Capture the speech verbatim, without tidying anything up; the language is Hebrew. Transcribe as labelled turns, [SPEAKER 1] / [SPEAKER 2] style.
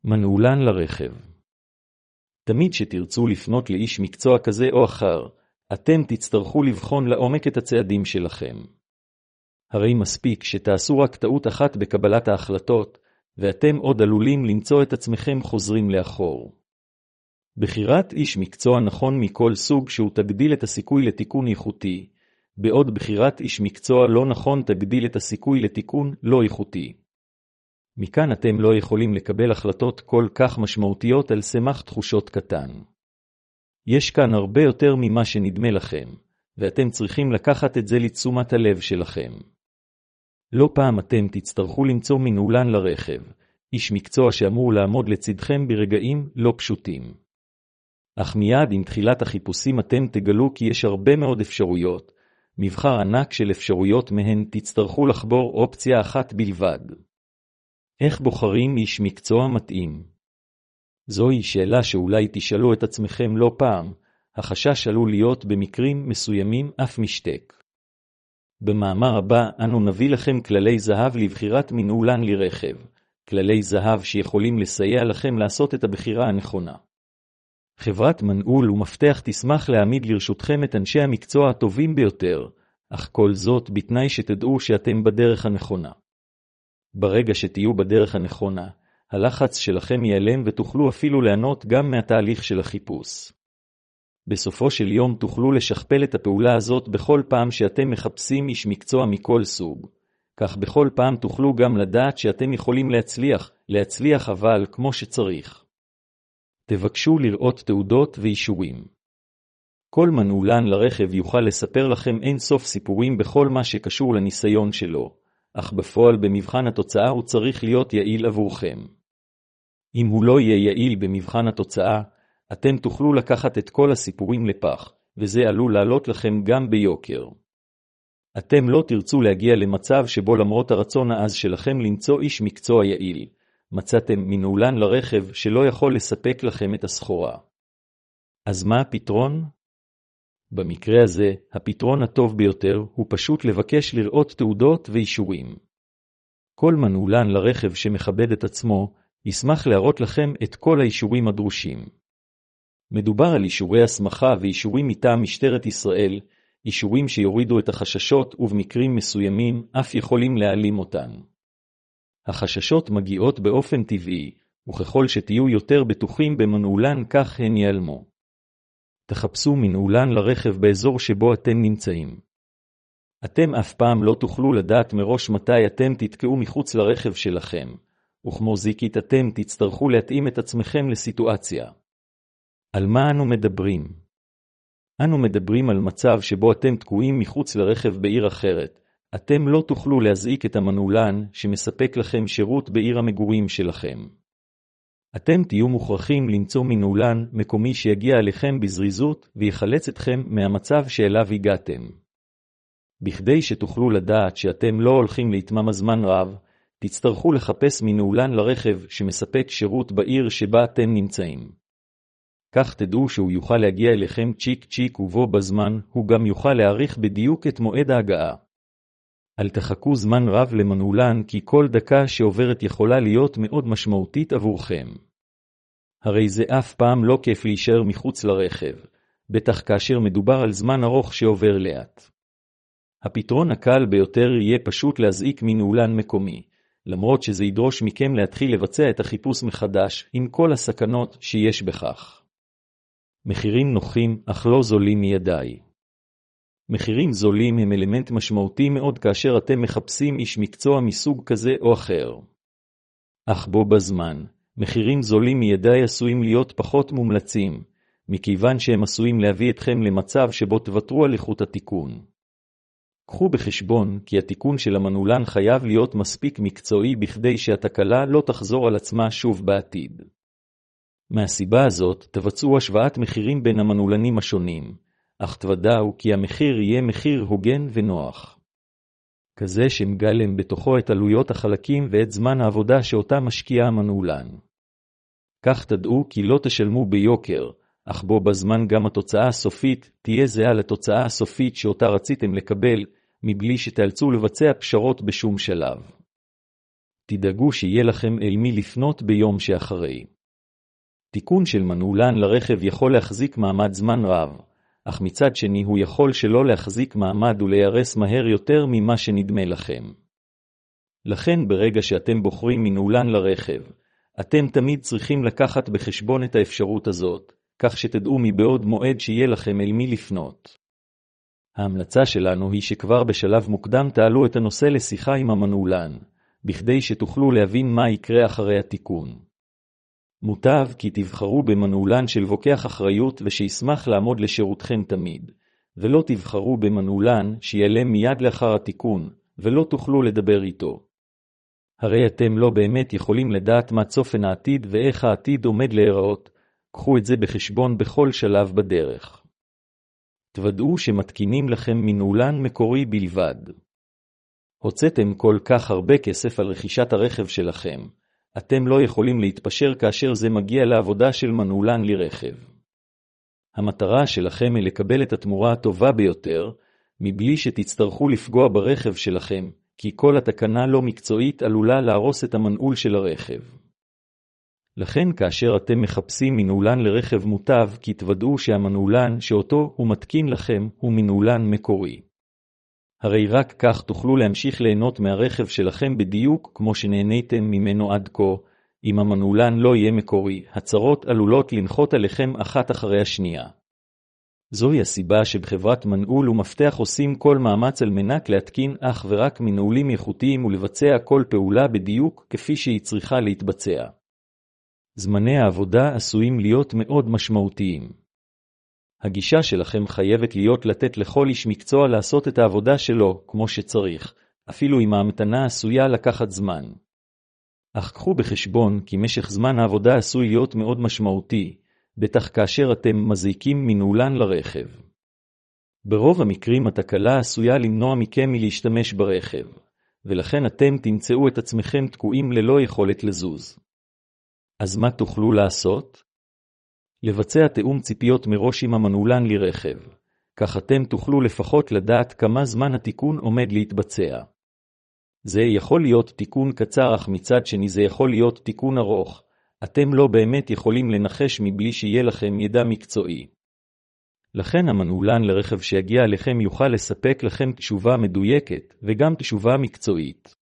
[SPEAKER 1] מנעולן לרכב. תמיד שתרצו לפנות לאיש מקצוע כזה או אחר, אתם תצטרכו לבחון לעומק את הצעדים שלכם. הרי מספיק שתעשו רק טעות אחת בקבלת ההחלטות, ואתם עוד עלולים למצוא את עצמכם חוזרים לאחור. בחירת איש מקצוע נכון מכל סוג שהוא תגדיל את הסיכוי לתיקון איכותי, בעוד בחירת איש מקצוע לא נכון תגדיל את הסיכוי לתיקון לא איכותי. מכאן אתם לא יכולים לקבל החלטות כל כך משמעותיות על סמך תחושות קטן. יש כאן הרבה יותר ממה שנדמה לכם, ואתם צריכים לקחת את זה לתשומת הלב שלכם. לא פעם אתם תצטרכו למצוא מנעולן לרכב, איש מקצוע שאמור לעמוד לצדכם ברגעים לא פשוטים. אך מיד עם תחילת החיפושים אתם תגלו כי יש הרבה מאוד אפשרויות, מבחר ענק של אפשרויות מהן תצטרכו לחבור אופציה אחת בלבד. איך בוחרים איש מקצוע מתאים? זוהי שאלה שאולי תשאלו את עצמכם לא פעם, החשש עלול להיות במקרים מסוימים אף משתק. במאמר הבא אנו נביא לכם כללי זהב לבחירת מנעולן לרכב, כללי זהב שיכולים לסייע לכם לעשות את הבחירה הנכונה. חברת מנעול ומפתח תשמח להעמיד לרשותכם את אנשי המקצוע הטובים ביותר, אך כל זאת בתנאי שתדעו שאתם בדרך הנכונה. ברגע שתהיו בדרך הנכונה, הלחץ שלכם ייעלם ותוכלו אפילו ליהנות גם מהתהליך של החיפוש. בסופו של יום תוכלו לשכפל את הפעולה הזאת בכל פעם שאתם מחפשים איש מקצוע מכל סוג. כך בכל פעם תוכלו גם לדעת שאתם יכולים להצליח, להצליח אבל כמו שצריך. תבקשו לראות תעודות ואישורים. כל מנעולן לרכב יוכל לספר לכם אין סוף סיפורים בכל מה שקשור לניסיון שלו, אך בפועל במבחן התוצאה הוא צריך להיות יעיל עבורכם. אם הוא לא יהיה יעיל במבחן התוצאה, אתם תוכלו לקחת את כל הסיפורים לפח, וזה עלול לעלות לכם גם ביוקר. אתם לא תרצו להגיע למצב שבו למרות הרצון העז שלכם למצוא איש מקצוע יעיל, מצאתם מנעולן לרכב שלא יכול לספק לכם את הסחורה. אז מה הפתרון? במקרה הזה, הפתרון הטוב ביותר הוא פשוט לבקש לראות תעודות ואישורים. כל מנעולן לרכב שמכבד את עצמו, ישמח להראות לכם את כל האישורים הדרושים. מדובר על אישורי הסמכה ואישורים מטעם משטרת ישראל, אישורים שיורידו את החששות ובמקרים מסוימים אף יכולים להעלים אותן. החששות מגיעות באופן טבעי, וככל שתהיו יותר בטוחים במנעולן כך הן ייעלמו. תחפשו מנעולן לרכב באזור שבו אתם נמצאים. אתם אף פעם לא תוכלו לדעת מראש מתי אתם תתקעו מחוץ לרכב שלכם, וכמו זיקית אתם תצטרכו להתאים את עצמכם לסיטואציה. על מה אנו מדברים? אנו מדברים על מצב שבו אתם תקועים מחוץ לרכב בעיר אחרת. אתם לא תוכלו להזעיק את המנעולן שמספק לכם שירות בעיר המגורים שלכם. אתם תהיו מוכרחים למצוא מנעולן מקומי שיגיע אליכם בזריזות ויחלץ אתכם מהמצב שאליו הגעתם. בכדי שתוכלו לדעת שאתם לא הולכים להתמם זמן רב, תצטרכו לחפש מנעולן לרכב שמספק שירות בעיר שבה אתם נמצאים. כך תדעו שהוא יוכל להגיע אליכם צ'יק צ'יק ובו בזמן הוא גם יוכל להאריך בדיוק את מועד ההגעה. אל תחכו זמן רב למנעולן כי כל דקה שעוברת יכולה להיות מאוד משמעותית עבורכם. הרי זה אף פעם לא כיף להישאר מחוץ לרכב, בטח כאשר מדובר על זמן ארוך שעובר לאט. הפתרון הקל ביותר יהיה פשוט להזעיק מנעולן מקומי, למרות שזה ידרוש מכם להתחיל לבצע את החיפוש מחדש עם כל הסכנות שיש בכך. מחירים נוחים אך לא זולים מידי. מחירים זולים הם אלמנט משמעותי מאוד כאשר אתם מחפשים איש מקצוע מסוג כזה או אחר. אך בו בזמן, מחירים זולים מידי עשויים להיות פחות מומלצים, מכיוון שהם עשויים להביא אתכם למצב שבו תוותרו על איכות התיקון. קחו בחשבון כי התיקון של המנעולן חייב להיות מספיק מקצועי בכדי שהתקלה לא תחזור על עצמה שוב בעתיד. מהסיבה הזאת תבצעו השוואת מחירים בין המנעולנים השונים, אך תוודאו כי המחיר יהיה מחיר הוגן ונוח. כזה שמגלם בתוכו את עלויות החלקים ואת זמן העבודה שאותה משקיע המנעולן. כך תדעו כי לא תשלמו ביוקר, אך בו בזמן גם התוצאה הסופית תהיה זהה לתוצאה הסופית שאותה רציתם לקבל, מבלי שתאלצו לבצע פשרות בשום שלב. תדאגו שיהיה לכם אל מי לפנות ביום שאחרי. תיקון של מנעולן לרכב יכול להחזיק מעמד זמן רב, אך מצד שני הוא יכול שלא להחזיק מעמד ולהיהרס מהר יותר ממה שנדמה לכם. לכן ברגע שאתם בוחרים מנעולן לרכב, אתם תמיד צריכים לקחת בחשבון את האפשרות הזאת, כך שתדעו מבעוד מועד שיהיה לכם אל מי לפנות. ההמלצה שלנו היא שכבר בשלב מוקדם תעלו את הנושא לשיחה עם המנעולן, בכדי שתוכלו להבין מה יקרה אחרי התיקון. מוטב כי תבחרו במנעולן של לוקח אחריות ושישמח לעמוד לשירותכם תמיד, ולא תבחרו במנעולן שיעלם מיד לאחר התיקון, ולא תוכלו לדבר איתו. הרי אתם לא באמת יכולים לדעת מה צופן העתיד ואיך העתיד עומד להיראות, קחו את זה בחשבון בכל שלב בדרך. תוודאו שמתקינים לכם מנעולן מקורי בלבד. הוצאתם כל כך הרבה כסף על רכישת הרכב שלכם, אתם לא יכולים להתפשר כאשר זה מגיע לעבודה של מנעולן לרכב. המטרה שלכם היא לקבל את התמורה הטובה ביותר, מבלי שתצטרכו לפגוע ברכב שלכם, כי כל התקנה לא מקצועית עלולה להרוס את המנעול של הרכב. לכן כאשר אתם מחפשים מנעולן לרכב מוטב, כי תוודאו שהמנעולן שאותו הוא מתקין לכם הוא מנעולן מקורי. הרי רק כך תוכלו להמשיך ליהנות מהרכב שלכם בדיוק כמו שנהניתם ממנו עד כה. אם המנעולן לא יהיה מקורי, הצרות עלולות לנחות עליכם אחת אחרי השנייה. זוהי הסיבה שבחברת מנעול ומפתח עושים כל מאמץ על מנת להתקין אך ורק מנעולים איכותיים ולבצע כל פעולה בדיוק כפי שהיא צריכה להתבצע. זמני העבודה עשויים להיות מאוד משמעותיים. הגישה שלכם חייבת להיות לתת לכל איש מקצוע לעשות את העבודה שלו כמו שצריך, אפילו אם ההמתנה עשויה לקחת זמן. אך קחו בחשבון כי משך זמן העבודה עשוי להיות מאוד משמעותי, בטח כאשר אתם מזיקים מנעולן לרכב. ברוב המקרים התקלה עשויה למנוע מכם מלהשתמש ברכב, ולכן אתם תמצאו את עצמכם תקועים ללא יכולת לזוז. אז מה תוכלו לעשות? לבצע תאום ציפיות מראש עם המנעולן לרכב, כך אתם תוכלו לפחות לדעת כמה זמן התיקון עומד להתבצע. זה יכול להיות תיקון קצר, אך מצד שני זה יכול להיות תיקון ארוך. אתם לא באמת יכולים לנחש מבלי שיהיה לכם ידע מקצועי. לכן המנעולן לרכב שיגיע אליכם יוכל לספק לכם תשובה מדויקת וגם תשובה מקצועית.